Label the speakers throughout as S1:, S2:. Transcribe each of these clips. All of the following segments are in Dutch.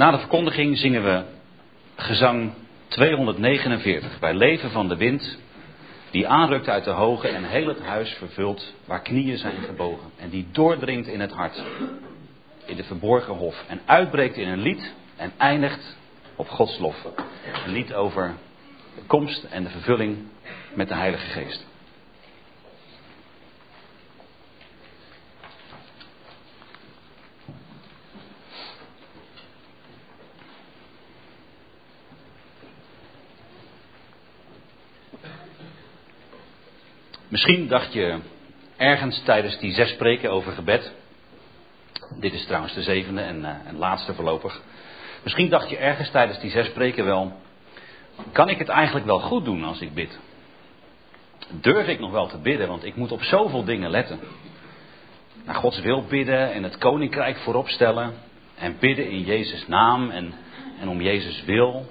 S1: Na de verkondiging zingen we gezang 249 bij leven van de wind die aanrukt uit de hoge en heel het huis vervult waar knieën zijn gebogen en die doordringt in het hart, in de verborgen hof en uitbreekt in een lied en eindigt op Gods lof. Een lied over de komst en de vervulling met de Heilige Geest. Misschien dacht je ergens tijdens die 6 preken over gebed. Dit is trouwens de 7e en laatste voorlopig. Misschien dacht je ergens tijdens die 6 preken wel: kan ik het eigenlijk wel goed doen als ik bid? Durf ik nog wel te bidden, want ik moet op zoveel dingen letten. Naar Gods wil bidden en het koninkrijk voorop stellen. En bidden in Jezus' naam en om Jezus wil.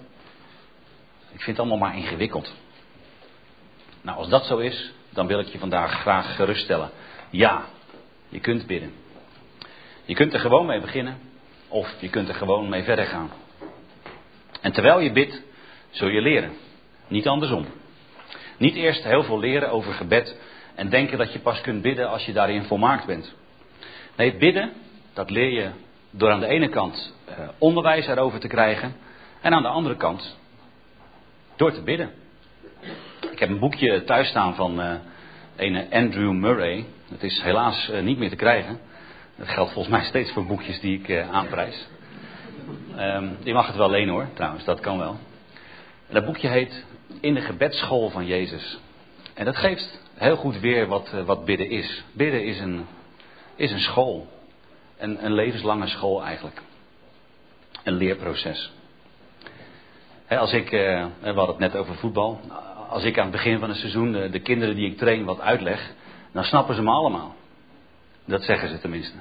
S1: Ik vind het allemaal maar ingewikkeld. Nou, als dat zo is, dan wil ik je vandaag graag geruststellen. Ja, je kunt bidden. Je kunt er gewoon mee beginnen. Of je kunt er gewoon mee verder gaan. En terwijl je bidt, zul je leren. Niet andersom. Niet eerst heel veel leren over gebed en denken dat je pas kunt bidden als je daarin volmaakt bent. Nee, bidden, dat leer je door aan de ene kant onderwijs erover te krijgen. En aan de andere kant door te bidden. Ik heb een boekje thuis staan van een Andrew Murray. Dat is helaas niet meer te krijgen. Dat geldt volgens mij steeds voor boekjes die ik aanprijs. Je mag het wel lenen hoor, trouwens, dat kan wel. Dat boekje heet In de gebedsschool van Jezus. En dat geeft heel goed weer wat bidden is. Bidden is een school. Een levenslange school eigenlijk. Een leerproces. We hadden het net over voetbal. Als ik aan het begin van het seizoen de kinderen die ik train wat uitleg, dan snappen ze me allemaal. Dat zeggen ze tenminste.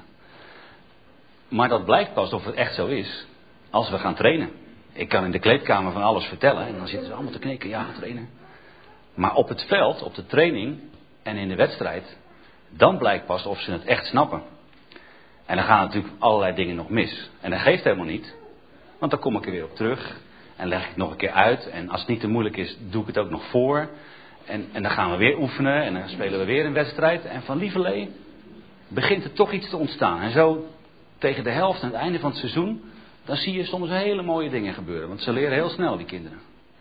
S1: Maar dat blijkt pas of het echt zo is als we gaan trainen. Ik kan in de kleedkamer van alles vertellen en dan zitten ze allemaal te knikken, ja, trainen. Maar op het veld, op de training en in de wedstrijd, dan blijkt pas of ze het echt snappen. En dan gaan natuurlijk allerlei dingen nog mis. En dat geeft helemaal niet, want dan kom ik er weer op terug en leg ik het nog een keer uit. En als het niet te moeilijk is, doe ik het ook nog voor. En dan gaan we weer oefenen en dan spelen we weer een wedstrijd. En van lieverlee begint er toch iets te ontstaan. En zo tegen de helft en het einde van het seizoen, dan zie je soms hele mooie dingen gebeuren. Want ze leren heel snel, die kinderen.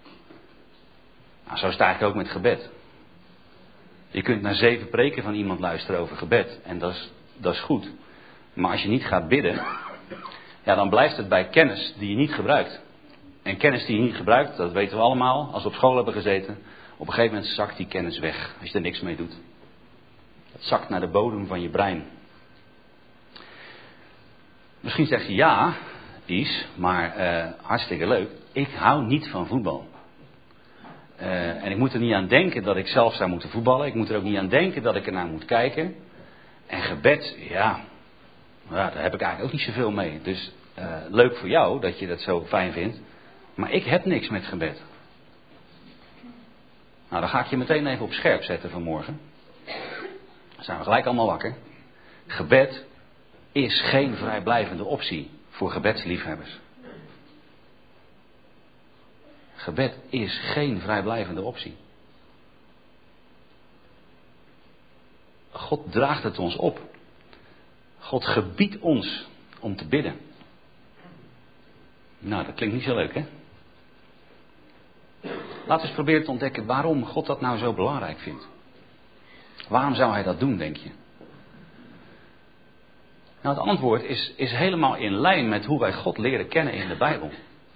S1: Nou, zo is het eigenlijk ook met gebed. Je kunt naar 7 preken van iemand luisteren over gebed. En dat is goed. Maar als je niet gaat bidden, ja, dan blijft het bij kennis die je niet gebruikt. En kennis die je niet gebruikt, dat weten we allemaal, als we op school hebben gezeten. Op een gegeven moment zakt die kennis weg, als je er niks mee doet. Het zakt naar de bodem van je brein. Misschien zeg je ja, Is, maar hartstikke leuk. Ik hou niet van voetbal. En ik moet er niet aan denken dat ik zelf zou moeten voetballen. Ik moet er ook niet aan denken dat ik ernaar moet kijken. En gebed, ja, daar heb ik eigenlijk ook niet zoveel mee. Dus leuk voor jou dat je dat zo fijn vindt. Maar ik heb niks met gebed. Nou, dan ga ik je meteen even op scherp zetten vanmorgen. Dan zijn we gelijk allemaal wakker. Gebed is geen vrijblijvende optie voor gebedsliefhebbers. Gebed is geen vrijblijvende optie. God draagt het ons op. God gebiedt ons om te bidden. Nou, dat klinkt niet zo leuk, hè? Laten we eens proberen te ontdekken waarom God dat nou zo belangrijk vindt. Waarom zou hij dat doen, denk je? Nou, het antwoord is helemaal in lijn met hoe wij God leren kennen in de Bijbel.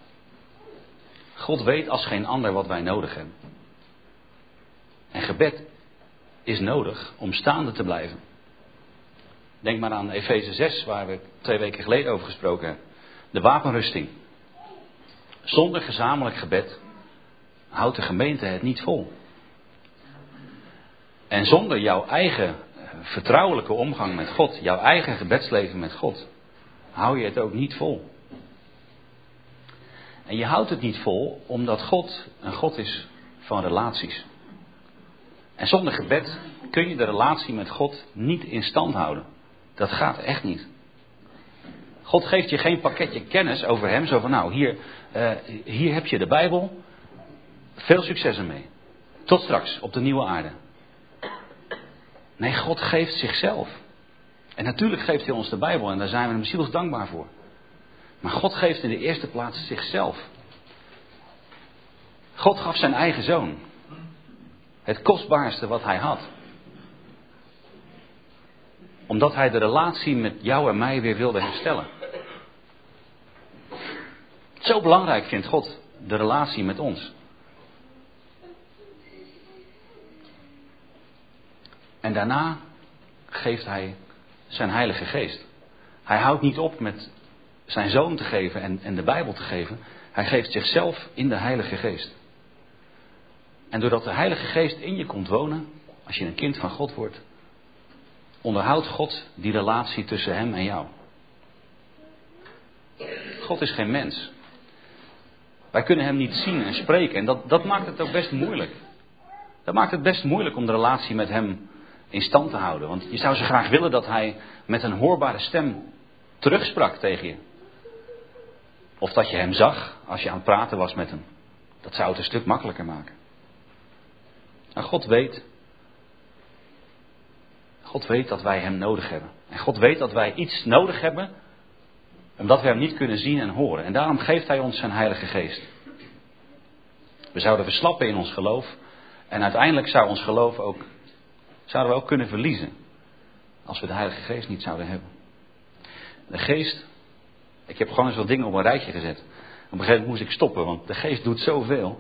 S1: God weet als geen ander wat wij nodig hebben. En gebed is nodig om staande te blijven. Denk maar aan Efeze 6, waar we 2 weken geleden over gesproken hebben. De wapenrusting. Zonder gezamenlijk gebed houdt de gemeente het niet vol. En zonder jouw eigen vertrouwelijke omgang met God, jouw eigen gebedsleven met God, hou je het ook niet vol. En je houdt het niet vol omdat God een God is van relaties. En zonder gebed kun je de relatie met God niet in stand houden. Dat gaat echt niet. God geeft je geen pakketje kennis over hem. Zo van nou, hier heb je de Bijbel. Veel succes ermee. Tot straks op de nieuwe aarde. Nee, God geeft zichzelf. En natuurlijk geeft hij ons de Bijbel en daar zijn we hem ziels dankbaar voor. Maar God geeft in de eerste plaats zichzelf. God gaf zijn eigen zoon. Het kostbaarste wat hij had. Omdat hij de relatie met jou en mij weer wilde herstellen. Zo belangrijk vindt God de relatie met ons. En daarna geeft hij zijn Heilige Geest. Hij houdt niet op met zijn zoon te geven en de Bijbel te geven. Hij geeft zichzelf in de Heilige Geest. En doordat de Heilige Geest in je komt wonen, als je een kind van God wordt, onderhoudt God die relatie tussen hem en jou. God is geen mens. Wij kunnen hem niet zien en spreken en dat maakt het ook best moeilijk. Dat maakt het best moeilijk om de relatie met hem in stand te houden. Want je zou zo graag willen dat hij met een hoorbare stem terugsprak tegen je. Of dat je hem zag als je aan het praten was met hem. Dat zou het een stuk makkelijker maken. Maar God weet dat wij hem nodig hebben. En God weet dat wij iets nodig hebben, omdat we hem niet kunnen zien en horen. En daarom geeft hij ons zijn Heilige Geest. We zouden verslappen in ons geloof. En uiteindelijk zou ons geloof zouden we ook kunnen verliezen. Als we de Heilige Geest niet zouden hebben. De Geest, ik heb gewoon eens wat dingen op een rijtje gezet. Op een gegeven moment moest ik stoppen, want de Geest doet zoveel.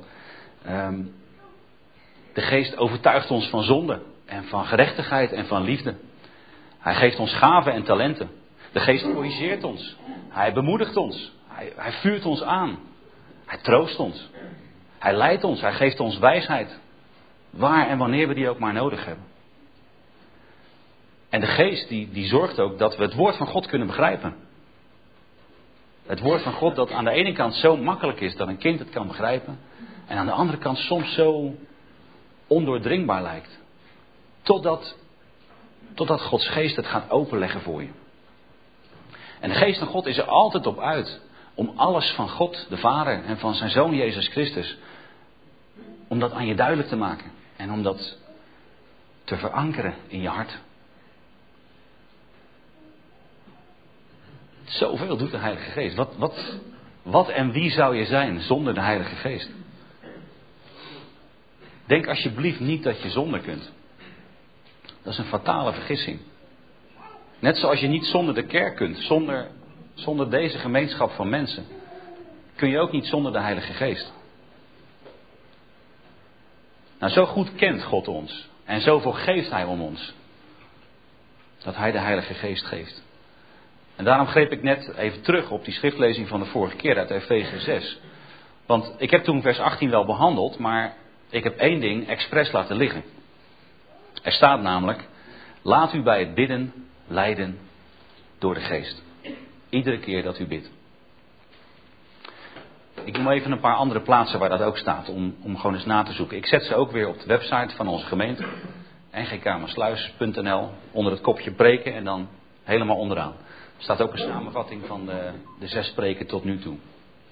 S1: De Geest overtuigt ons van zonde en van gerechtigheid en van liefde. Hij geeft ons gaven en talenten. De Geest corrigeert ons. Hij bemoedigt ons. Hij vuurt ons aan. Hij troost ons. Hij leidt ons. Hij geeft ons wijsheid. Waar en wanneer we die ook maar nodig hebben. En de Geest die zorgt ook dat we het woord van God kunnen begrijpen. Het woord van God dat aan de ene kant zo makkelijk is dat een kind het kan begrijpen. En aan de andere kant soms zo ondoordringbaar lijkt. Totdat Gods Geest het gaat openleggen voor je. En de Geest van God is er altijd op uit om alles van God, de Vader en van zijn Zoon Jezus Christus, om dat aan je duidelijk te maken. En om dat te verankeren in je hart. Zoveel doet de Heilige Geest. Wat en wie zou je zijn zonder de Heilige Geest? Denk alsjeblieft niet dat je zonder kunt. Dat is een fatale vergissing. Net zoals je niet zonder de kerk kunt, zonder deze gemeenschap van mensen, kun je ook niet zonder de Heilige Geest. Nou, zo goed kent God ons en zoveel geeft hij om ons, dat hij de Heilige Geest geeft. En daarom greep ik net even terug op die schriftlezing van de vorige keer uit Efeze 6. Want ik heb toen vers 18 wel behandeld, maar ik heb één ding expres laten liggen. Er staat namelijk, laat u bij het bidden leiden door de Geest. Iedere keer dat u bidt. Ik noem even een paar andere plaatsen waar dat ook staat, om gewoon eens na te zoeken. Ik zet ze ook weer op de website van onze gemeente, ngkamersluis.nl, onder het kopje preken en dan helemaal onderaan. Er staat ook een samenvatting van de 6 preken tot nu toe.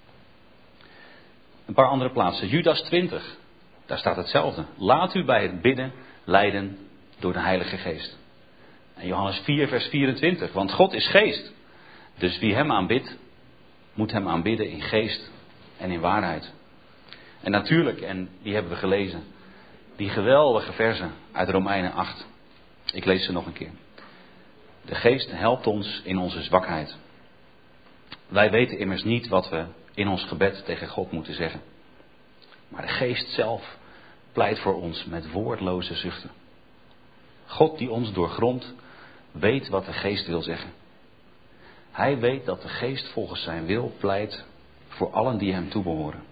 S1: Een paar andere plaatsen. Judas 20, daar staat hetzelfde. Laat u bij het bidden leiden door de Heilige Geest. En Johannes 4 vers 24, want God is geest. Dus wie hem aanbidt, moet hem aanbidden in geest en in waarheid. En natuurlijk, en die hebben we gelezen, die geweldige versen uit Romeinen 8. Ik lees ze nog een keer. De Geest helpt ons in onze zwakheid. Wij weten immers niet wat we in ons gebed tegen God moeten zeggen. Maar de Geest zelf pleit voor ons met woordloze zuchten. God die ons doorgrondt, weet wat de Geest wil zeggen. Hij weet dat de Geest volgens zijn wil pleit voor allen die hem toebehoren.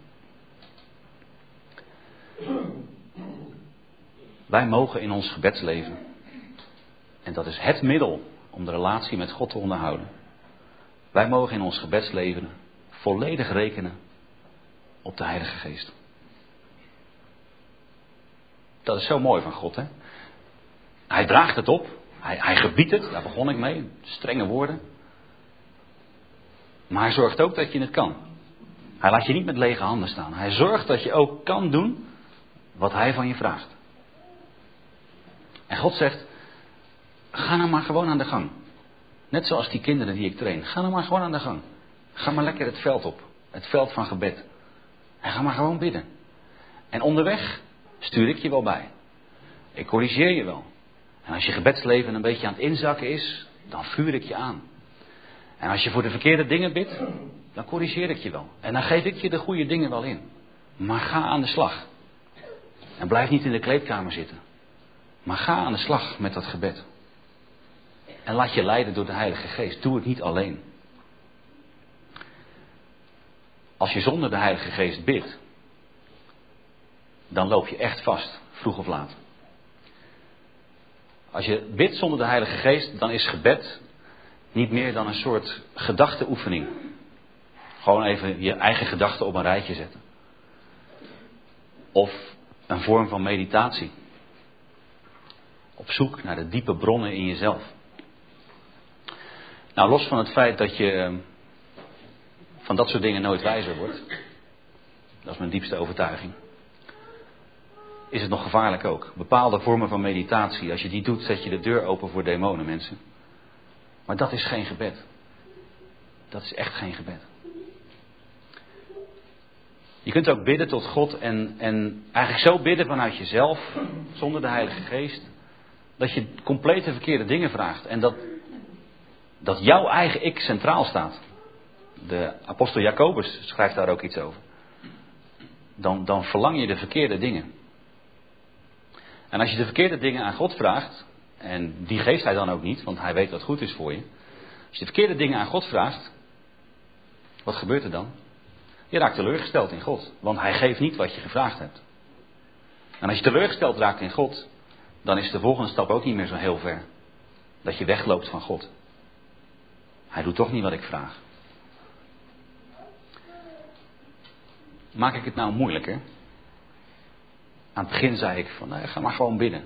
S1: Wij mogen in ons gebedsleven, en dat is het middel om de relatie met God te onderhouden. Wij mogen in ons gebedsleven volledig rekenen op de Heilige Geest. Dat is zo mooi van God, hè? Hij draagt het op. Hij gebiedt het. Daar begon ik mee. Strenge woorden. Maar hij zorgt ook dat je het kan. Hij laat je niet met lege handen staan. Hij zorgt dat je ook kan doen wat hij van je vraagt. En God zegt, ga nou maar gewoon aan de gang. Net zoals die kinderen die ik train. Ga nou maar gewoon aan de gang. Ga maar lekker het veld op. Het veld van gebed. En ga maar gewoon bidden. En onderweg stuur ik je wel bij. Ik corrigeer je wel. En als je gebedsleven een beetje aan het inzakken is, dan vuur ik je aan. En als je voor de verkeerde dingen bidt, dan corrigeer ik je wel. En dan geef ik je de goede dingen wel in. Maar ga aan de slag. En blijf niet in de kleedkamer zitten. Maar ga aan de slag met dat gebed. En laat je leiden door de Heilige Geest. Doe het niet alleen. Als je zonder de Heilige Geest bidt, dan loop je echt vast, vroeg of laat. Als je bidt zonder de Heilige Geest, dan is gebed niet meer dan een soort gedachteoefening. Gewoon even je eigen gedachten op een rijtje zetten. Of een vorm van meditatie. Op zoek naar de diepe bronnen in jezelf. Nou, los van het feit dat je van dat soort dingen nooit wijzer wordt. Dat is mijn diepste overtuiging. Is het nog gevaarlijk ook. Bepaalde vormen van meditatie, als je die doet, zet je de deur open voor demonen, mensen. Maar dat is geen gebed. Dat is echt geen gebed. Je kunt ook bidden tot God en eigenlijk zo bidden vanuit jezelf, zonder de Heilige Geest, dat je compleet de verkeerde dingen vraagt. En dat jouw eigen ik centraal staat. De apostel Jacobus schrijft daar ook iets over. Dan verlang je de verkeerde dingen. En als je de verkeerde dingen aan God vraagt, en die geeft hij dan ook niet, want hij weet wat goed is voor je. Als je de verkeerde dingen aan God vraagt, wat gebeurt er dan? Je raakt teleurgesteld in God, want hij geeft niet wat je gevraagd hebt. En als je teleurgesteld raakt in God, dan is de volgende stap ook niet meer zo heel ver. Dat je wegloopt van God. Hij doet toch niet wat ik vraag. Maak ik het nou moeilijker? Aan het begin zei ik van, ga maar gewoon bidden.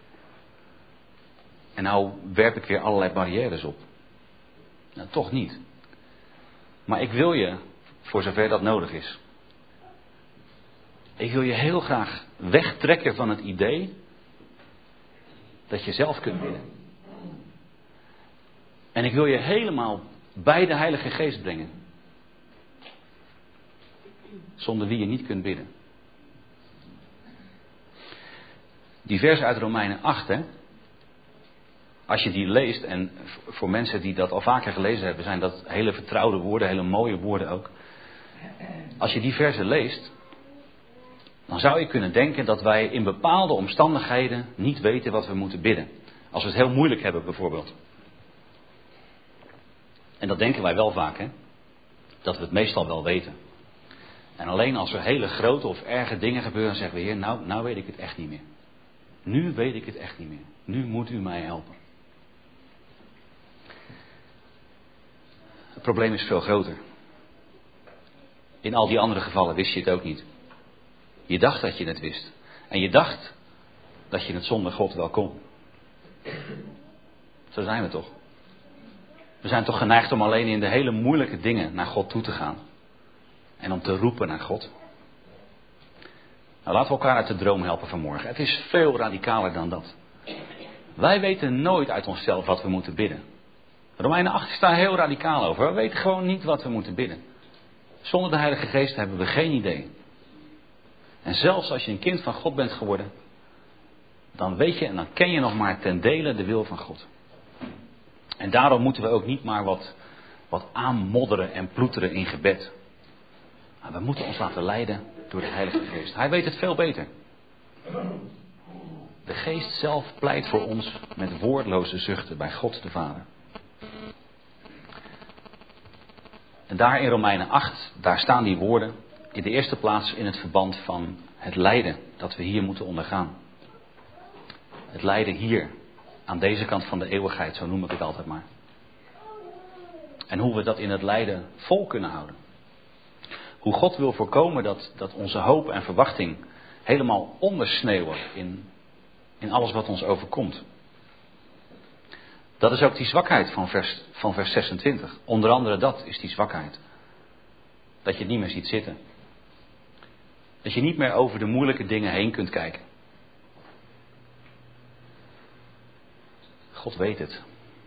S1: En nou werp ik weer allerlei barrières op. Nou, toch niet. Maar ik wil je, voor zover dat nodig is. Ik wil je heel graag wegtrekken van het idee dat je zelf kunt bidden. En ik wil je helemaal bij de Heilige Geest brengen. Zonder wie je niet kunt bidden. Die vers uit Romeinen 8, hè. Als je die leest, en voor mensen die dat al vaker gelezen hebben, zijn dat hele vertrouwde woorden, hele mooie woorden ook. Als je die versen leest, dan zou je kunnen denken dat wij in bepaalde omstandigheden niet weten wat we moeten bidden. Als we het heel moeilijk hebben bijvoorbeeld. En dat denken wij wel vaak, hè. Dat we het meestal wel weten. En alleen als er hele grote of erge dingen gebeuren, zeggen we, Heer, nou weet ik het echt niet meer. Nu weet ik het echt niet meer. Nu moet u mij helpen. Het probleem is veel groter. In al die andere gevallen wist je het ook niet. Je dacht dat je het wist. En je dacht dat je het zonder God wel kon. Zo zijn we toch. We zijn toch geneigd om alleen in de hele moeilijke dingen naar God toe te gaan. En om te roepen naar God. Nou, laten we elkaar uit de droom helpen vanmorgen. Het is veel radicaler dan dat. Wij weten nooit uit onszelf wat we moeten bidden. Romeinen 8 staat heel radicaal over. We weten gewoon niet wat we moeten bidden. Zonder de Heilige Geest hebben we geen idee. En zelfs als je een kind van God bent geworden, dan weet je en dan ken je nog maar ten dele de wil van God. En daarom moeten we ook niet maar wat aanmodderen en ploeteren in gebed. Maar we moeten ons laten leiden door de Heilige Geest. Hij weet het veel beter. De Geest zelf pleit voor ons met woordloze zuchten bij God de Vader. En daar in Romeinen 8, daar staan die woorden in de eerste plaats in het verband van het lijden dat we hier moeten ondergaan. Het lijden hier, aan deze kant van de eeuwigheid, zo noem ik het altijd maar. En hoe we dat in het lijden vol kunnen houden. Hoe God wil voorkomen dat onze hoop en verwachting helemaal ondersneeuwen in alles wat ons overkomt. Dat is ook die zwakheid van vers 26. Onder andere dat is die zwakheid. Dat je het niet meer ziet zitten. Dat je niet meer over de moeilijke dingen heen kunt kijken. God weet het.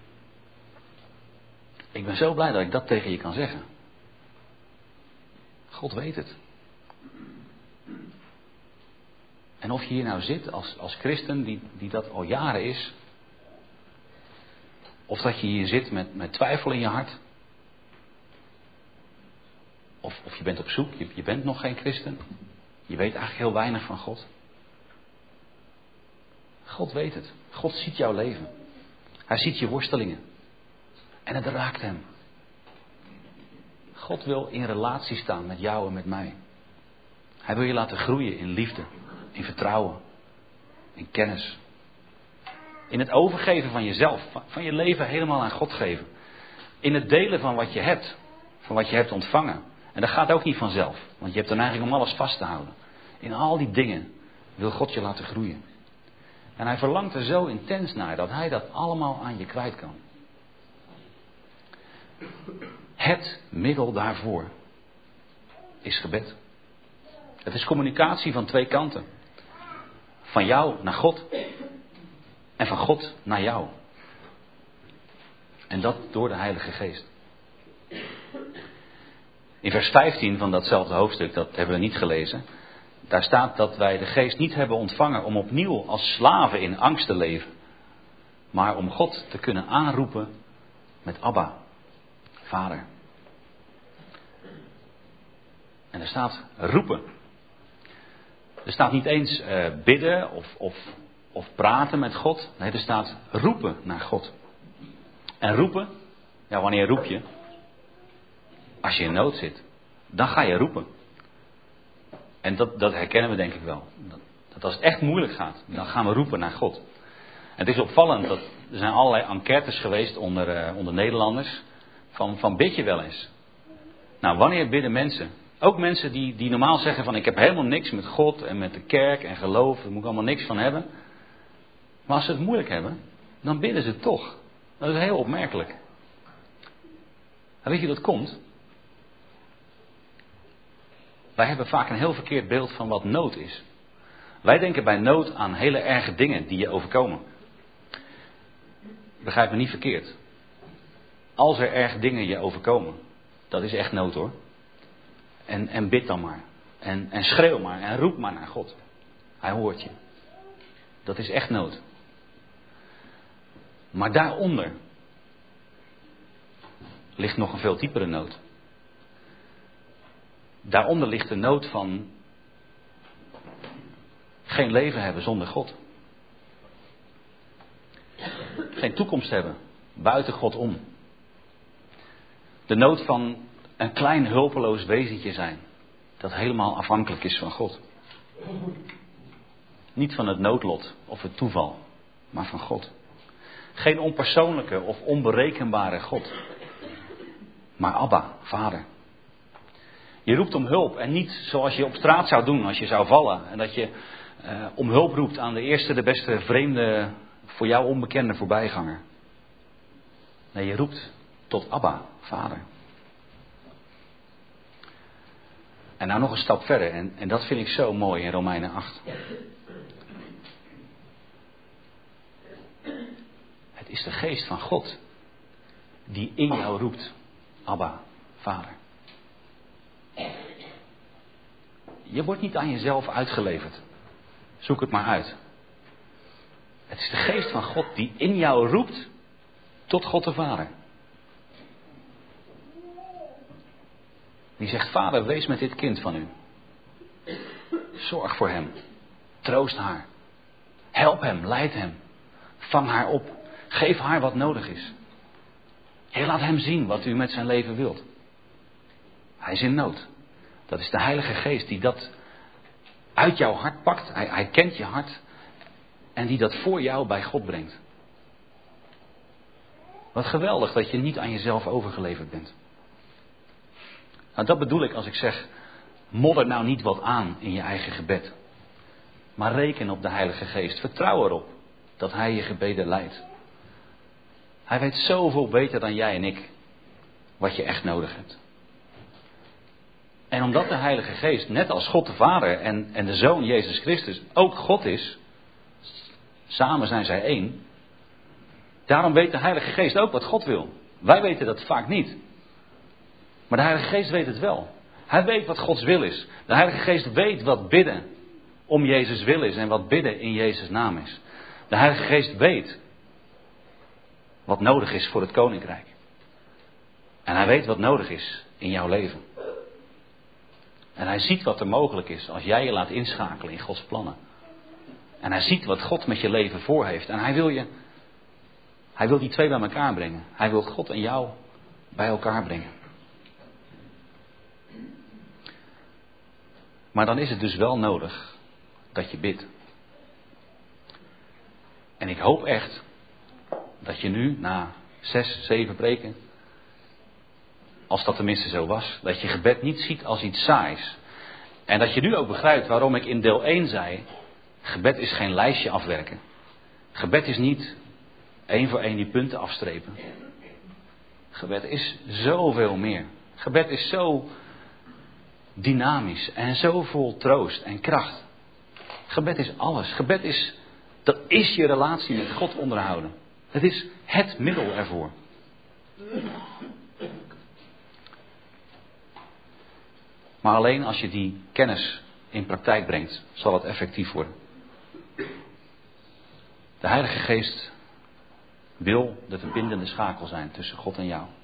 S1: Ik ben zo blij dat ik dat tegen je kan zeggen. God weet het. En of je hier nou zit als christen die dat al jaren is. Of dat je hier zit met twijfel in je hart. Of je bent op zoek, je bent nog geen christen. Je weet eigenlijk heel weinig van God. God weet het. God ziet jouw leven. Hij ziet je worstelingen. En het raakt hem. God wil in relatie staan met jou en met mij. Hij wil je laten groeien in liefde, in vertrouwen, in kennis. In het overgeven van jezelf, van je leven helemaal aan God geven. In het delen van wat je hebt, van wat je hebt ontvangen. En dat gaat ook niet vanzelf, want je hebt dan eigenlijk om alles vast te houden. In al die dingen wil God je laten groeien. En hij verlangt er zo intens naar dat hij dat allemaal aan je kwijt kan. Het middel daarvoor is gebed. Het is communicatie van twee kanten. Van jou naar God en van God naar jou. En dat door de Heilige Geest. In vers 15 van datzelfde hoofdstuk, dat hebben we niet gelezen. Daar staat dat wij de Geest niet hebben ontvangen om opnieuw als slaven in angst te leven. Maar om God te kunnen aanroepen met Abba, Vader. En er staat roepen. Er staat niet eens bidden of praten met God. Nee, er staat roepen naar God. En roepen, ja, wanneer roep je? Als je in nood zit, dan ga je roepen. En dat herkennen we denk ik wel. Dat als het echt moeilijk gaat, dan gaan we roepen naar God. En het is opvallend dat er zijn allerlei enquêtes geweest onder Nederlanders. Van bid je wel eens? Nou, wanneer bidden mensen? Ook mensen die normaal zeggen van ik heb helemaal niks met God en met de kerk en geloof. Daar moet ik allemaal niks van hebben. Maar als ze het moeilijk hebben, dan bidden ze toch. Dat is heel opmerkelijk. En weet je hoe dat komt? Wij hebben vaak een heel verkeerd beeld van wat nood is. Wij denken bij nood aan hele erge dingen die je overkomen. Begrijp me niet verkeerd. Als er erge dingen je overkomen, dat is echt nood hoor. En bid dan maar. En schreeuw maar en roep maar naar God. Hij hoort je. Dat is echt nood. Maar daaronder ligt nog een veel diepere nood. Daaronder ligt de nood van geen leven hebben zonder God. Geen toekomst hebben buiten God om. De nood van een klein hulpeloos wezentje zijn. Dat helemaal afhankelijk is van God. Niet van het noodlot of het toeval, maar van God. Geen onpersoonlijke of onberekenbare God. Maar Abba, Vader. Je roept om hulp en niet zoals je op straat zou doen als je zou vallen. En dat je om hulp roept aan de eerste, de beste vreemde, voor jou onbekende voorbijganger. Nee, je roept tot Abba, Vader. En nou nog een stap verder. En dat vind ik zo mooi in Romeinen 8. Het is de geest van God die in jou roept. Abba, Vader. Je wordt niet aan jezelf uitgeleverd. Zoek het maar uit. Het is de geest van God die in jou roept tot God de Vader. Die zegt, Vader, wees met dit kind van u. Zorg voor hem. Troost haar. Help hem, leid hem. Vang haar op. Geef haar wat nodig is. Heer, laat hem zien wat u met zijn leven wilt. Hij is in nood. Dat is de Heilige Geest die dat uit jouw hart pakt. Hij kent je hart. En die dat voor jou bij God brengt. Wat geweldig dat je niet aan jezelf overgeleverd bent. Nou, dat bedoel ik als ik zeg, modder nou niet wat aan in je eigen gebed. Maar reken op de Heilige Geest. Vertrouw erop dat Hij je gebeden leidt. Hij weet zoveel beter dan jij en ik wat je echt nodig hebt. En omdat de Heilige Geest, net als God de Vader en de Zoon Jezus Christus, ook God is, samen zijn zij één, daarom weet de Heilige Geest ook wat God wil. Wij weten dat vaak niet. Maar de Heilige Geest weet het wel. Hij weet wat Gods wil is. De Heilige Geest weet wat bidden om Jezus wil is en wat bidden in Jezus naam is. De Heilige Geest weet wat nodig is voor het Koninkrijk. En hij weet wat nodig is in jouw leven. En hij ziet wat er mogelijk is als jij je laat inschakelen in Gods plannen. En hij ziet wat God met je leven voor heeft. En hij wil die twee bij elkaar brengen. Hij wil God en jou bij elkaar brengen. Maar dan is het dus wel nodig dat je bidt. En ik hoop echt dat je nu, na 6, 7 preken, als dat tenminste zo was, dat je gebed niet ziet als iets saais. En dat je nu ook begrijpt waarom ik in deel 1 zei, gebed is geen lijstje afwerken. Gebed is niet 1 voor 1 die punten afstrepen. Gebed is zoveel meer. Gebed is zo dynamisch en zo vol troost en kracht. Gebed is alles. Dat is je relatie met God onderhouden. Het is het middel ervoor. Maar alleen als je die kennis in praktijk brengt, zal het effectief worden. De Heilige Geest wil de verbindende schakel zijn tussen God en jou.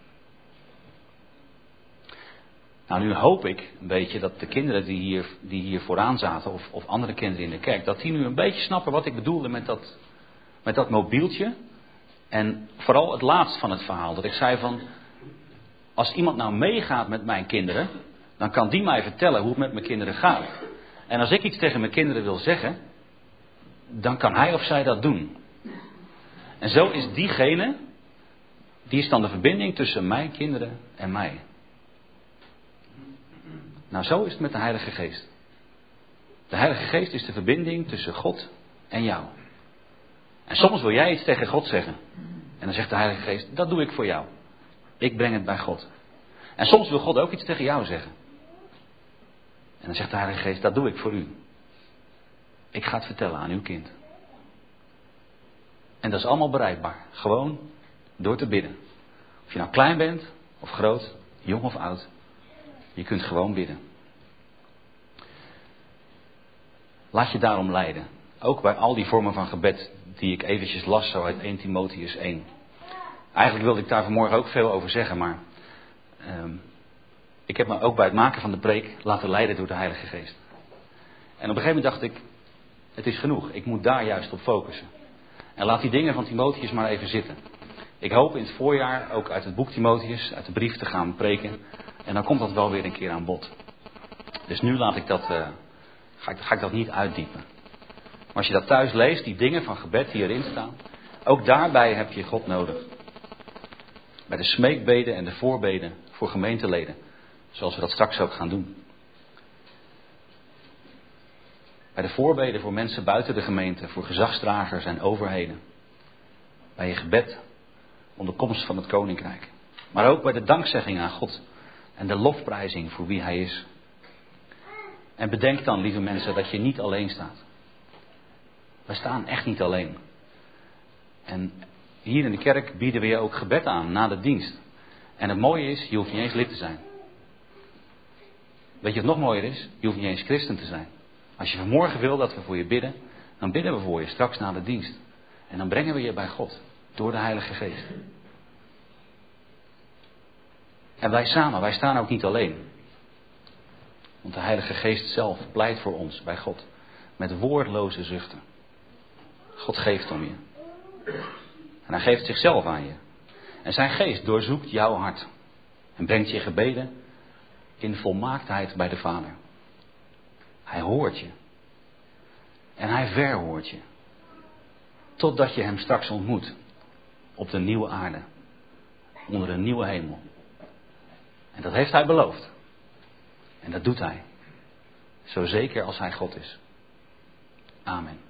S1: Nou, nu hoop ik een beetje dat de kinderen die hier vooraan zaten, of andere kinderen in de kerk, dat die nu een beetje snappen wat ik bedoelde met dat mobieltje. En vooral het laatst van het verhaal. Dat ik zei van, als iemand nou meegaat met mijn kinderen, dan kan die mij vertellen hoe het met mijn kinderen gaat. En als ik iets tegen mijn kinderen wil zeggen, dan kan hij of zij dat doen. En zo is diegene, die is dan de verbinding tussen mijn kinderen en mij. Nou, zo is het met de Heilige Geest. De Heilige Geest is de verbinding tussen God en jou. En soms wil jij iets tegen God zeggen. En dan zegt de Heilige Geest, dat doe ik voor jou. Ik breng het bij God. En soms wil God ook iets tegen jou zeggen. En dan zegt de Heilige Geest, dat doe ik voor u. Ik ga het vertellen aan uw kind. En dat is allemaal bereikbaar. Gewoon door te bidden. Of je nou klein bent, of groot, jong of oud. Je kunt gewoon bidden. Laat je daarom leiden. Ook bij al die vormen van gebed die ik eventjes las zo uit 1 Timotheüs 1. Eigenlijk wilde ik daar vanmorgen ook veel over zeggen, maar ik heb me ook bij het maken van de preek laten leiden door de Heilige Geest. En op een gegeven moment dacht ik, het is genoeg. Ik moet daar juist op focussen. En laat die dingen van Timotheüs maar even zitten. Ik hoop in het voorjaar ook uit het boek Timotheüs, uit de brief te gaan preken. En dan komt dat wel weer een keer aan bod. Dus nu ga ik dat niet uitdiepen. Maar als je dat thuis leest, die dingen van gebed die erin staan, ook daarbij heb je God nodig. Bij de smeekbeden en de voorbeden voor gemeenteleden. Zoals we dat straks ook gaan doen. Bij de voorbeden voor mensen buiten de gemeente, voor gezagsdragers en overheden. Bij je gebed om de komst van het Koninkrijk. Maar ook bij de dankzegging aan God en de lofprijzing voor wie Hij is. En bedenk dan, lieve mensen, dat je niet alleen staat. We staan echt niet alleen. En hier in de kerk bieden we je ook gebed aan na de dienst. En het mooie is, je hoeft niet eens lid te zijn. Weet je wat nog mooier is? Je hoeft niet eens christen te zijn. Als je vanmorgen wil dat we voor je bidden, dan bidden we voor je straks na de dienst. En dan brengen we je bij God, door de Heilige Geest. En wij samen, wij staan ook niet alleen. Want de Heilige Geest zelf pleit voor ons bij God. Met woordloze zuchten. God geeft om je. En hij geeft zichzelf aan je. En zijn geest doorzoekt jouw hart. En brengt je gebeden in volmaaktheid bij de Vader. Hij hoort je. En hij verhoort je. Totdat je hem straks ontmoet. Op de nieuwe aarde. Onder een nieuwe hemel. En dat heeft hij beloofd. En dat doet hij. Zo zeker als hij God is. Amen.